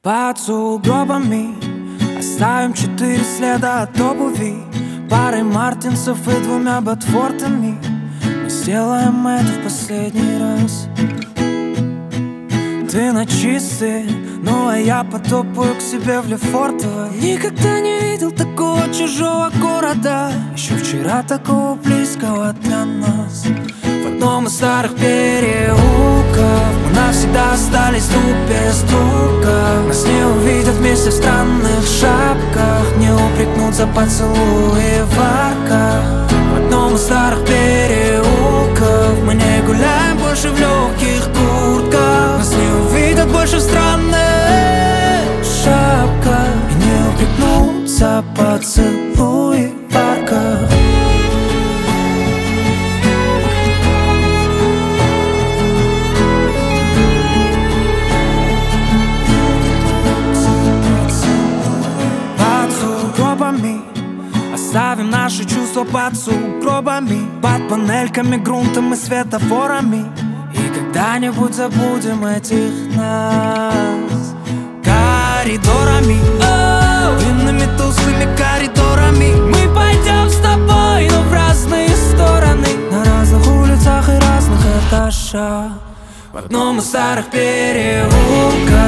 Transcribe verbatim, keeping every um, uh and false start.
Под сугробами оставим четыре следа от обуви, парой мартинсов и двумя ботфортами. Мы сделаем это в последний раз. Ты на чистые, ну а я потопаю к себе в Лефортово. Никогда не видел такого чужого города, еще вчера такого близкого для нас. В одном из старых переулков мы навсегда остались друг без друга. Нас не увидят вместе в странных шапках, не упрекнут за поцелуи в арках. В одном из старых переулков мы не гуляем больше в легких куртках. Нас не увидят больше в странных шапках и не упрекнут за поцелуи в арках. Оставим наши чувства под сугробами, под панельками, грунтом и светофорами. И когда-нибудь забудем этих нас коридорами, oh! Длинными тусклыми коридорами. Мы пойдем с тобой, но в разные стороны, на разных улицах и разных этажах. В одном из старых переулков